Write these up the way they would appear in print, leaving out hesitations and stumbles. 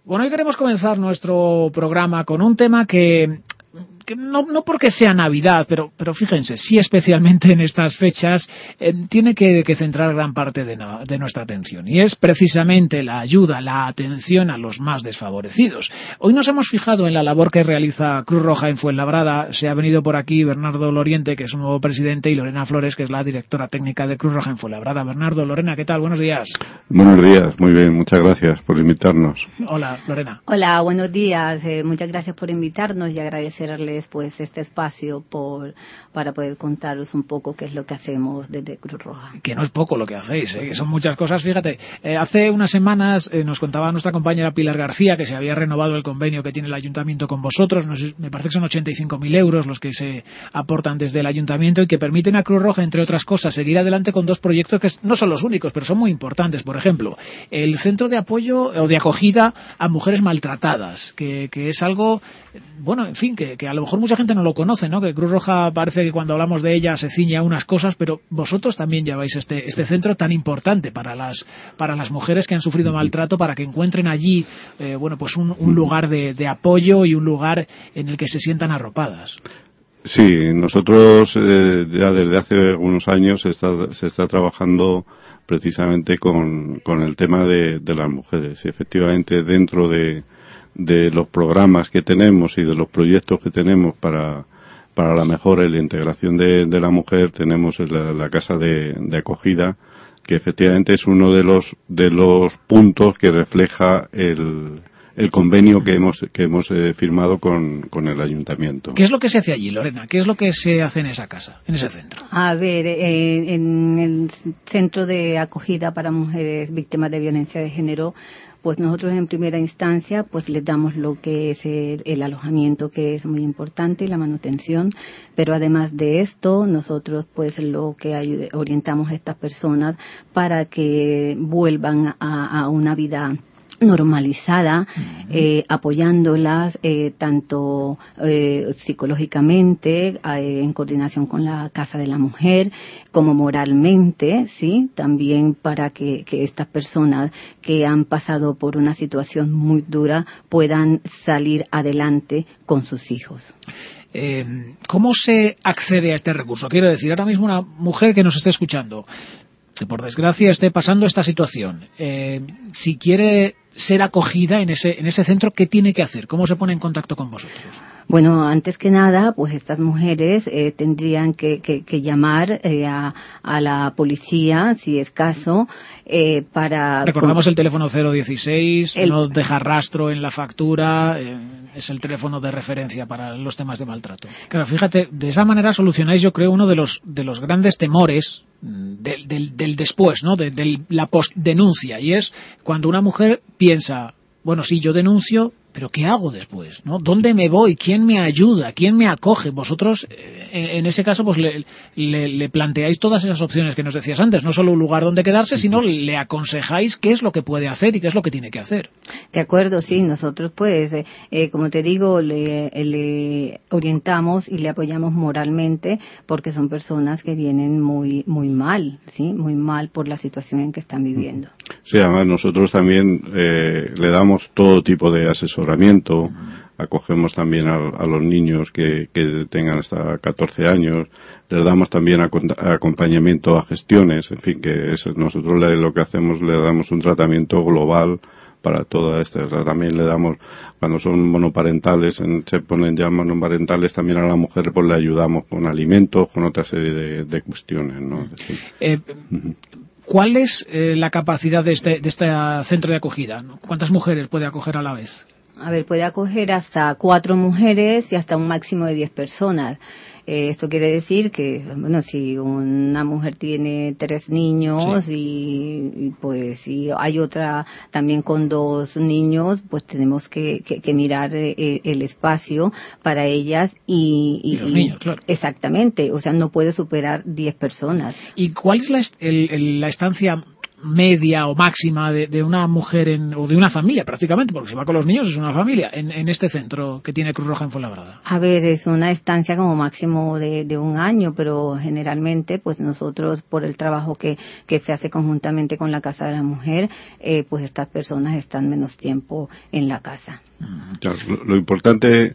Bueno, hoy queremos comenzar nuestro programa con un tema que no porque sea Navidad, pero fíjense, sí especialmente en estas fechas, tiene que centrar gran parte de nuestra atención. Y es precisamente la ayuda, la atención a los más desfavorecidos. Hoy nos hemos fijado en la labor que realiza Cruz Roja en Fuenlabrada. Se ha venido por aquí Bernardo Loriente, que es un nuevo presidente, y Lorena Flores, que es la directora técnica de Cruz Roja en Fuenlabrada. Bernardo, Lorena, ¿qué tal? Buenos días. Buenos días, muy bien, muchas gracias por invitarnos. Hola, Lorena. Hola, buenos días. Muchas gracias por invitarnos y agradecerles pues este espacio para poder contaros un poco qué es lo que hacemos desde Cruz Roja. Que no es poco lo que hacéis, que son muchas cosas. Fíjate, hace unas semanas nos contaba nuestra compañera Pilar García que se había renovado el convenio que tiene el ayuntamiento con vosotros. Me parece que son 85.000 euros los que se aportan desde el ayuntamiento y que permiten a Cruz Roja, entre otras cosas, seguir adelante con dos proyectos que no son los únicos, pero son muy importantes. Por ejemplo, el centro de apoyo o de acogida a mujeres maltratadas, que es algo, bueno, en fin, que a lo mejor mucha gente no lo conoce, ¿no? Que Cruz Roja parece que cuando hablamos de ella se ciñe a unas cosas, pero vosotros también lleváis este centro tan importante para las mujeres que han sufrido maltrato, para que encuentren allí pues un lugar de apoyo y un lugar en el que se sientan arropadas. Sí, nosotros ya desde hace unos años se está trabajando precisamente con el tema de las mujeres. Y efectivamente, dentro de los programas que tenemos y de los proyectos que tenemos para la mejora y la integración de la mujer, tenemos la casa de acogida, que efectivamente es uno de los puntos que refleja el convenio que hemos firmado con el ayuntamiento. ¿Qué es lo que se hace allí, Lorena? ¿Qué es lo que se hace en esa casa, en ese centro? A ver, en el centro de acogida para mujeres víctimas de violencia de género, pues nosotros en primera instancia pues les damos lo que es el alojamiento, que es muy importante, y la manutención, pero además de esto nosotros pues lo que orientamos a estas personas para que vuelvan a una vida normalizada, apoyándolas tanto psicológicamente, en coordinación con la Casa de la Mujer, como moralmente, sí, también para que estas personas que han pasado por una situación muy dura puedan salir adelante con sus hijos. ¿Cómo se accede a este recurso? Quiero decir, ahora mismo una mujer que nos esté escuchando, que por desgracia esté pasando esta situación, si quiere ser acogida en ese centro, ¿qué tiene que hacer? ¿Cómo se pone en contacto con vosotros? Bueno, antes que nada, pues estas mujeres tendrían que llamar a la policía, si es caso, para... Recordamos el teléfono 016, no deja rastro en la factura, es el teléfono de referencia para los temas de maltrato. Claro, fíjate, de esa manera solucionáis, yo creo, uno de los grandes temores del después, ¿no? De la postdenuncia, y es cuando una mujer piensa, bueno, sí, yo denuncio, pero ¿qué hago después? ¿No? ¿Dónde me voy? ¿Quién me ayuda? ¿Quién me acoge? Vosotros, en ese caso, pues le planteáis todas esas opciones que nos decías antes, no solo un lugar donde quedarse, sino le aconsejáis qué es lo que puede hacer y qué es lo que tiene que hacer. De acuerdo, sí, nosotros pues, como te digo, le orientamos y le apoyamos moralmente, porque son personas que vienen muy mal, ¿sí? Muy mal por la situación en que están viviendo. Sí, además nosotros también le damos todo tipo de asesoramiento, acogemos también a los niños que tengan hasta 14 años, les damos también acompañamiento a gestiones, en fin, que nosotros lo que hacemos, le damos un tratamiento global para toda esta. También le damos, cuando son monoparentales, se ponen ya monoparentales, también a la mujer pues le ayudamos con alimentos, con otra serie de cuestiones, ¿no? ¿Cuál es la capacidad de este centro de acogida? ¿Cuántas mujeres puede acoger a la vez? A ver, puede acoger hasta 4 mujeres y hasta un máximo de 10 personas. Esto quiere decir que, bueno, si una mujer tiene 3 niños, sí, y pues si hay otra también con 2 niños, pues tenemos que mirar el espacio para ellas y los niños, claro. Exactamente, o sea, no puede superar 10 personas. ¿Y cuál es la estancia media o máxima de una mujer o de una familia prácticamente, porque si va con los niños es una familia, en este centro que tiene Cruz Roja en Fuenlabrada? A ver, es una estancia como máximo de un año, pero generalmente pues nosotros, por el trabajo que se hace conjuntamente con la Casa de la Mujer, pues estas personas están menos tiempo en la casa. Claro, lo importante,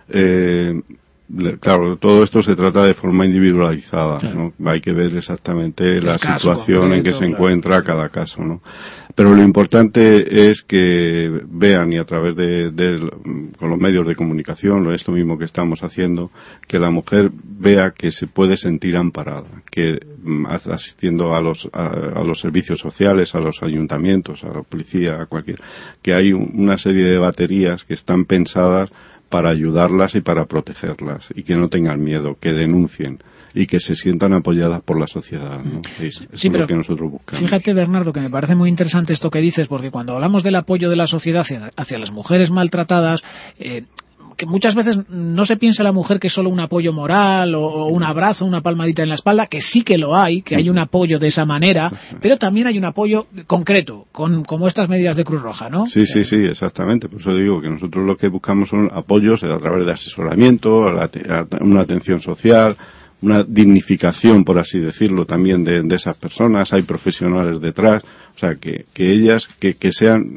claro, todo esto se trata de forma individualizada, claro, ¿no? Hay que ver exactamente la situación concreto, en que se encuentra cada caso, ¿no? Pero lo importante es que vean, y a través con los medios de comunicación, esto mismo que estamos haciendo, que la mujer vea que se puede sentir amparada, que asistiendo a los servicios sociales, a los ayuntamientos, a la policía, a que hay una serie de baterías que están pensadas para ayudarlas y para protegerlas, y que no tengan miedo, que denuncien y que se sientan apoyadas por la sociedad, ¿no? Eso es lo que nosotros buscamos. Fíjate, Bernardo, que me parece muy interesante esto que dices, porque cuando hablamos del apoyo de la sociedad hacia las mujeres maltratadas, que muchas veces no se piensa la mujer que es solo un apoyo moral o un abrazo, una palmadita en la espalda, que sí que lo hay, que hay un apoyo de esa manera, pero también hay un apoyo concreto, como estas medidas de Cruz Roja, ¿no? Sí, exactamente. Por eso digo que nosotros lo que buscamos son apoyos a través de asesoramiento, una atención social, una dignificación, por así decirlo, también de esas personas. Hay profesionales detrás, o sea, que ellas que sean,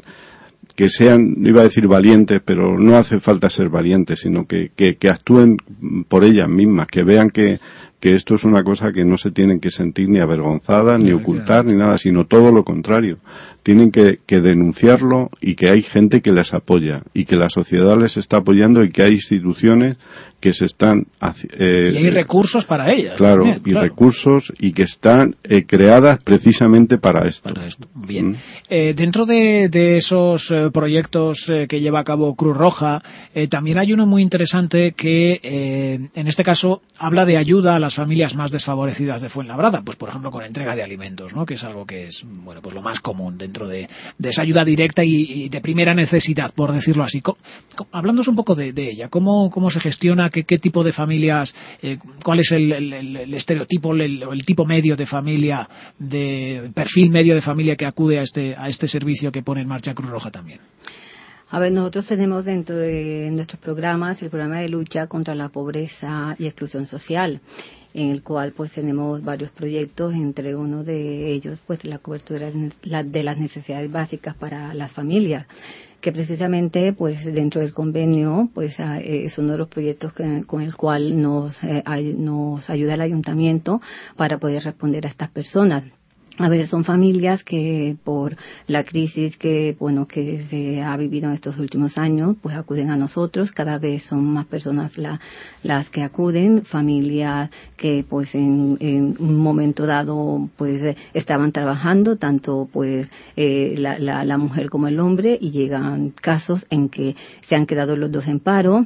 no iba a decir valientes, pero no hace falta ser valientes, sino que actúen por ellas mismas, que vean que esto es una cosa que no se tienen que sentir ni avergonzadas, ni ocultar, ni nada, sino todo lo contrario. Tienen que denunciarlo, y que hay gente que les apoya, y que la sociedad les está apoyando, y que hay instituciones que se están... y hay recursos para ellas. Claro, también, y claro, recursos, y que están creadas precisamente para esto. Bien. Dentro de esos proyectos que lleva a cabo Cruz Roja, también hay uno muy interesante que, en este caso, habla de ayuda a las familias más desfavorecidas de Fuenlabrada, pues por ejemplo con entrega de alimentos, ¿no? Que es algo que es, bueno, pues lo más común dentro de esa ayuda directa y de primera necesidad, por decirlo así. Hablándonos un poco de ella, ¿cómo se gestiona? ¿Qué tipo de familias? ¿Cuál es el estereotipo, el tipo medio de familia, de perfil medio de familia que acude a este servicio que pone en marcha Cruz Roja también? A ver, nosotros tenemos dentro de nuestros programas el programa de lucha contra la pobreza y exclusión social, en el cual pues tenemos varios proyectos, entre uno de ellos pues la cobertura de las necesidades básicas para las familias, que precisamente pues dentro del convenio pues es uno de los proyectos con el cual nos ayuda el ayuntamiento para poder responder a estas personas. A ver, son familias que por la crisis que se ha vivido en estos últimos años, pues acuden a nosotros. Cada vez son más personas las que acuden, familias que pues en un momento dado pues estaban trabajando, tanto pues la mujer como el hombre, y llegan casos en que se han quedado los dos en paro.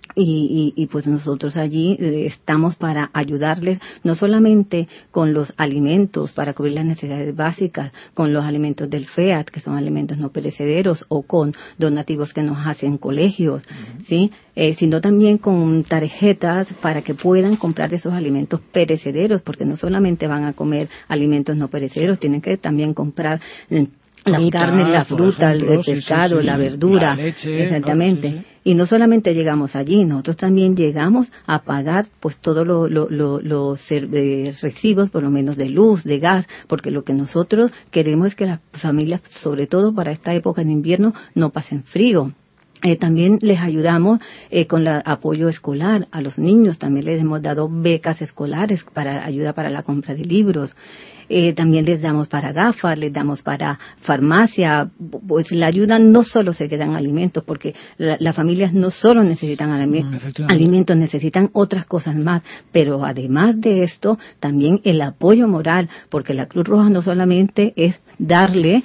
Y pues nosotros allí estamos para ayudarles, no solamente con los alimentos para cubrir las necesidades básicas, con los alimentos del FEAD, que son alimentos no perecederos, o con donativos que nos hacen colegios, ¿sí? Sino también con tarjetas para que puedan comprar esos alimentos perecederos, porque no solamente van a comer alimentos no perecederos, tienen que también comprar las carnes, la fruta, el pescado, la verdura, la leche, exactamente. Y no solamente llegamos allí, nosotros también llegamos a pagar pues todos los recibos, por lo menos de luz, de gas, porque lo que nosotros queremos es que las familias, sobre todo para esta época de invierno, no pasen frío. También les ayudamos con el apoyo escolar a los niños, también les hemos dado becas escolares para ayuda para la compra de libros. También les damos para gafas, les damos para farmacia. Pues la ayuda no solo se queda en alimentos, porque las familias no solo necesitan alimentos, necesitan otras cosas más. Pero además de esto, también el apoyo moral, porque la Cruz Roja no solamente es darle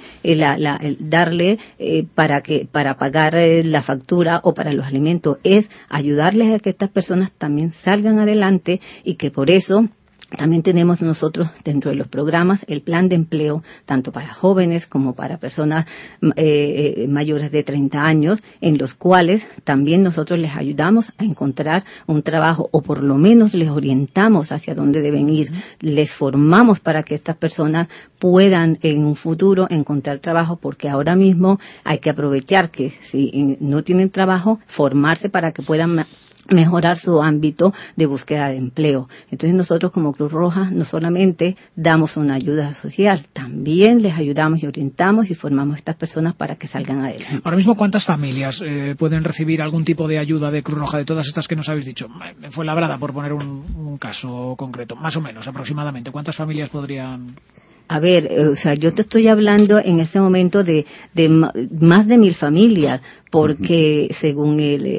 para pagar la factura o para los alimentos, es ayudarles a que estas personas también salgan adelante, y que por eso También tenemos nosotros dentro de los programas el plan de empleo, tanto para jóvenes como para personas mayores de 30 años, en los cuales también nosotros les ayudamos a encontrar un trabajo, o por lo menos les orientamos hacia dónde deben ir, les formamos para que estas personas puedan en un futuro encontrar trabajo, porque ahora mismo hay que aprovechar que si no tienen trabajo, formarse para que puedan mejorar su ámbito de búsqueda de empleo. Entonces nosotros como Cruz Roja no solamente damos una ayuda social, también les ayudamos y orientamos y formamos a estas personas para que salgan adelante. Ahora mismo, ¿cuántas familias pueden recibir algún tipo de ayuda de Cruz Roja de todas estas que nos habéis dicho? En Fuenlabrada, por poner un caso concreto, más o menos, aproximadamente, ¿cuántas familias podrían...? A ver, yo te estoy hablando en este momento de más de 1.000 familias, porque según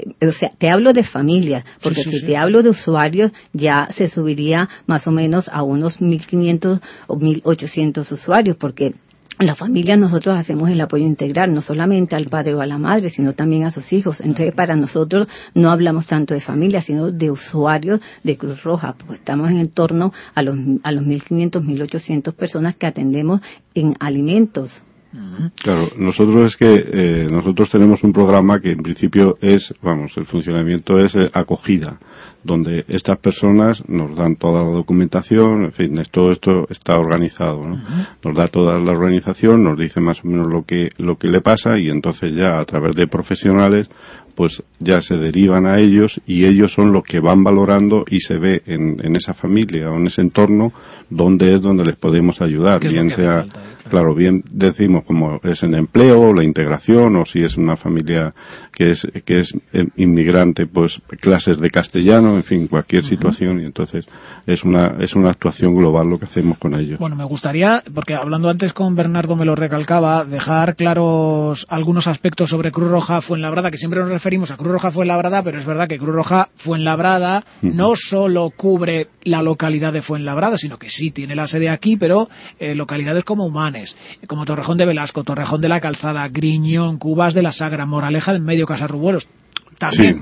te hablo de familias, porque si te hablo de usuarios, ya se subiría más o menos a unos 1.500 o 1.800 usuarios, porque en la familia nosotros hacemos el apoyo integral, no solamente al padre o a la madre, sino también a sus hijos. Entonces, para nosotros no hablamos tanto de familia, sino de usuarios de Cruz Roja, pues estamos en torno a los 1.500, 1.800 personas que atendemos en alimentos. Claro, nosotros nosotros tenemos un programa que en principio es, el funcionamiento es acogida, donde estas personas nos dan toda la documentación, en fin, todo esto está organizado, ¿no? Nos da toda la organización, nos dice más o menos lo que le pasa, y entonces ya a través de profesionales pues ya se derivan a ellos, y ellos son los que van valorando, y se ve en esa familia o en ese entorno donde les podemos ayudar, bien sea, claro, bien decimos como es en empleo, o la integración, o si es una familia que es inmigrante, pues clases de castellano, en fin, cualquier situación, y entonces es una actuación global lo que hacemos con ellos. Bueno, me gustaría, porque hablando antes con Bernardo me lo recalcaba, dejar claros algunos aspectos sobre Cruz Roja Fuenlabrada, que siempre nos referimos a Cruz Roja Fuenlabrada, pero es verdad que Cruz Roja Fuenlabrada no solo cubre la localidad de Fuenlabrada, sino que sí tiene la sede aquí, pero localidades como Humanes, como Torrejón de Velasco, Torrejón de la Calzada, Griñón, Cubas de la Sagra, Moraleja del Medio, Casarrubuelos, también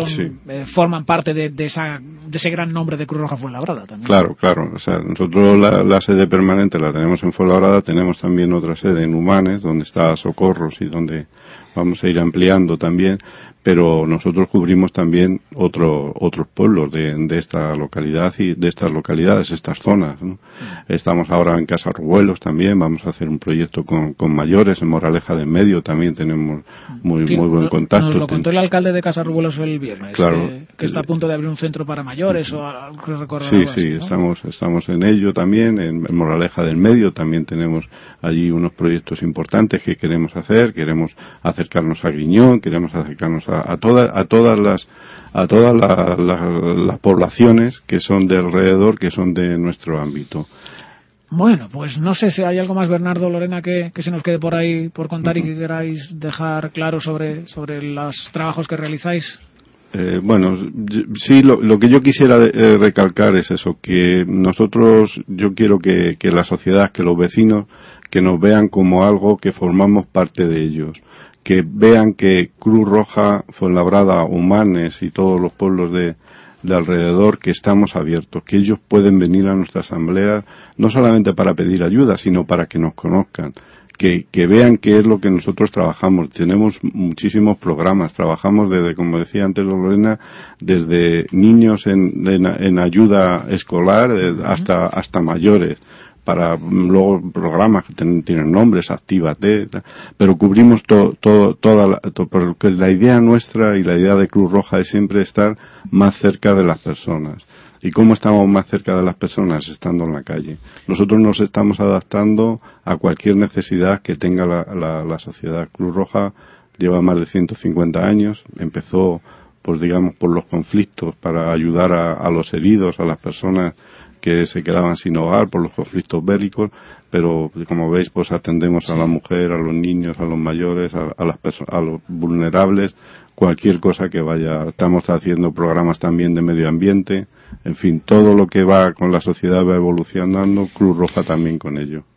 forman parte de ese gran nombre de Cruz Roja Fuenlabrada también. Claro, o sea, nosotros la sede permanente la tenemos en Fuenlabrada, tenemos también otra sede en Humanes, donde está Socorros y donde vamos a ir ampliando también, pero nosotros cubrimos también otros pueblos de esta localidad y de estas localidades, estas zonas, ¿no? Estamos ahora en Casarrubuelos también, vamos a hacer un proyecto con mayores, en Moraleja del Medio también tenemos muy buen contacto. Nos lo contó el alcalde de Casarrubuelos el viernes, claro, que está a punto de abrir un centro para mayores o algo que recorrer. Sí, ¿no? estamos en ello también, en Moraleja del Medio también tenemos allí unos proyectos importantes que queremos hacer, queremos acercarnos a Griñón, queremos acercarnos a todas las poblaciones que son de alrededor, que son de nuestro ámbito. Bueno, pues no sé si hay algo más, Bernardo, Lorena, que se nos quede por ahí por contar y que queráis dejar claro sobre los trabajos que realizáis. Sí, lo que yo quisiera recalcar es eso, que yo quiero que la sociedad, que los vecinos, que nos vean como algo que formamos parte de ellos, que vean que Cruz Roja, Fuenlabrada, Humanes y todos los pueblos de alrededor, que estamos abiertos, que ellos pueden venir a nuestra asamblea no solamente para pedir ayuda, sino para que nos conozcan, que vean qué es lo que nosotros trabajamos. Tenemos muchísimos programas, trabajamos desde, como decía antes Lorena, desde niños en ayuda escolar hasta mayores, para luego programas que tienen nombres, Actívate, pero cubrimos porque la idea nuestra y la idea de Cruz Roja es siempre estar más cerca de las personas. ¿Y cómo estamos más cerca de las personas? Estando en la calle. Nosotros nos estamos adaptando a cualquier necesidad que tenga la sociedad. Cruz Roja lleva más de 150 años, empezó por los conflictos para ayudar a los heridos, a las personas que se quedaban sin hogar por los conflictos bélicos, pero como veis pues atendemos a la mujer, a los niños, a los mayores, a los vulnerables, cualquier cosa que vaya. Estamos haciendo programas también de medio ambiente, en fin, todo lo que va con la sociedad va evolucionando, Cruz Roja también con ello.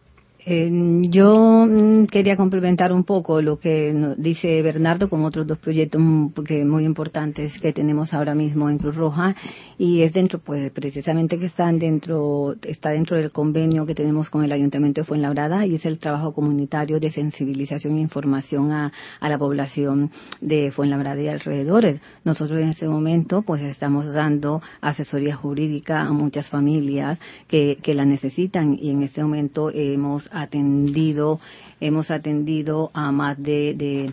Yo quería complementar un poco lo que dice Bernardo con otros dos proyectos muy importantes que tenemos ahora mismo en Cruz Roja, y es dentro, pues precisamente que está dentro del convenio que tenemos con el Ayuntamiento de Fuenlabrada, y es el trabajo comunitario de sensibilización e información a la población de Fuenlabrada y alrededores. Nosotros en este momento pues estamos dando asesoría jurídica a muchas familias que la necesitan, y en este momento hemos atendido a más de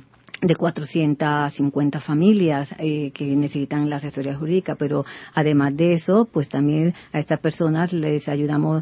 450 familias que necesitan la asesoría jurídica, pero además de eso, pues también a estas personas les ayudamos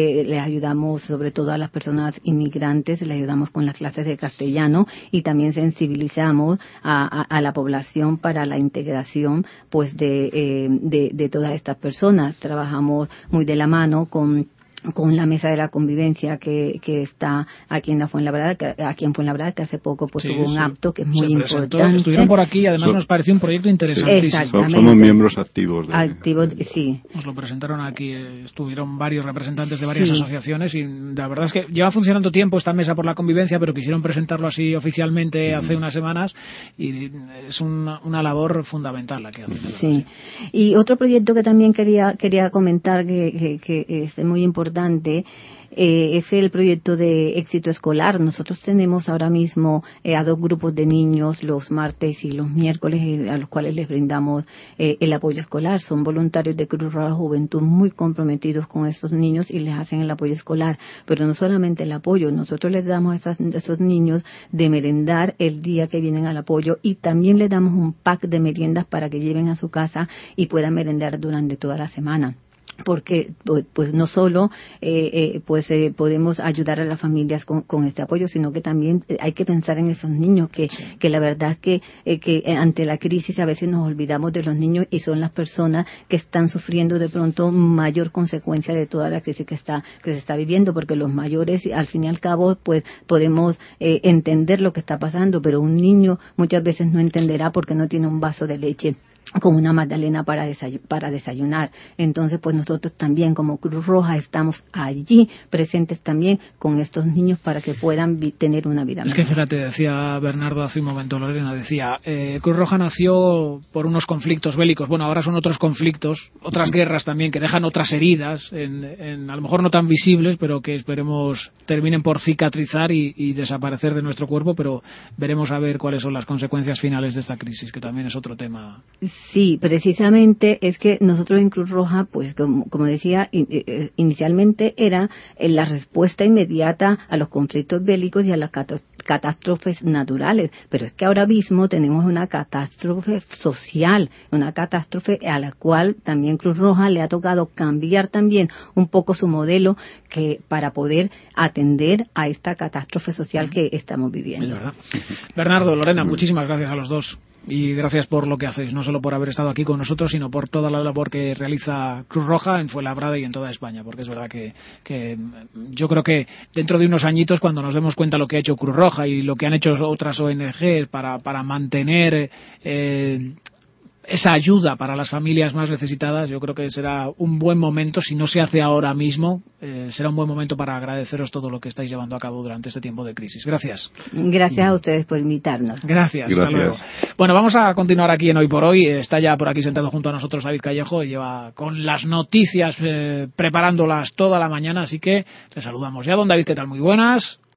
sobre todo a las personas inmigrantes, les ayudamos con las clases de castellano, y también sensibilizamos a la población para la integración pues de todas estas personas. Trabajamos muy de la mano con la mesa de la convivencia que está aquí en Fuenlabrada, que hace poco pues hubo un acto que es muy importante. Estuvieron por aquí, además nos pareció un proyecto interesantísimo. Exactamente. Somos miembros activos. Sí. Nos lo presentaron aquí, estuvieron varios representantes de varias asociaciones, y la verdad es que lleva funcionando tiempo esta mesa por la convivencia, pero quisieron presentarlo así oficialmente hace unas semanas, y es una labor fundamental la que hacen. Sí. Y otro proyecto que también quería comentar que es muy importante, es el proyecto de éxito escolar. Nosotros tenemos ahora mismo a 2 grupos de niños los martes y los miércoles, a los cuales les brindamos el apoyo escolar. Son voluntarios de Cruz Roja Juventud muy comprometidos con estos niños y les hacen el apoyo escolar. Pero no solamente el apoyo, nosotros les damos a esos niños de merendar el día que vienen al apoyo, y también les damos un pack de meriendas para que lleven a su casa y puedan merendar durante toda la semana. Porque pues no solo podemos ayudar a las familias con este apoyo, sino que también hay que pensar en esos niños que la verdad que ante la crisis a veces nos olvidamos de los niños, y son las personas que están sufriendo de pronto mayor consecuencia de toda la crisis que se está viviendo, porque los mayores al fin y al cabo pues podemos entender lo que está pasando, pero un niño muchas veces no entenderá porque no tiene un vaso de leche con una magdalena para desayunar. Entonces, pues nosotros también como Cruz Roja estamos allí presentes también con estos niños para que puedan tener una vida mejor. Es que fíjate, decía Bernardo hace un momento, Lorena decía, Cruz Roja nació por unos conflictos bélicos. Bueno, ahora son otros conflictos, otras guerras también que dejan otras heridas, a lo mejor no tan visibles, pero que esperemos terminen por cicatrizar y desaparecer de nuestro cuerpo, pero veremos a ver cuáles son las consecuencias finales de esta crisis, que también es otro tema. Sí, precisamente es que nosotros en Cruz Roja, pues como decía, inicialmente era la respuesta inmediata a los conflictos bélicos y a las catástrofes naturales, pero es que ahora mismo tenemos una catástrofe social, una catástrofe a la cual también Cruz Roja le ha tocado cambiar también un poco su modelo para poder atender a esta catástrofe social que estamos viviendo. Es verdad. Bernardo, Lorena, muchísimas gracias a los dos. Y gracias por lo que hacéis, no solo por haber estado aquí con nosotros, sino por toda la labor que realiza Cruz Roja en Fuenlabrada y en toda España, porque es verdad que yo creo que dentro de unos añitos, cuando nos demos cuenta lo que ha hecho Cruz Roja y lo que han hecho otras ONG para mantener esa ayuda para las familias más necesitadas, yo creo que será un buen momento, si no se hace ahora mismo, será un buen momento para agradeceros todo lo que estáis llevando a cabo durante este tiempo de crisis. Gracias. Gracias a ustedes por invitarnos. Gracias. Hasta luego. Bueno, vamos a continuar aquí en Hoy por Hoy. Está ya por aquí sentado junto a nosotros David Callejo, y lleva con las noticias preparándolas toda la mañana, así que le saludamos ya. Don David, ¿qué tal? Muy buenas.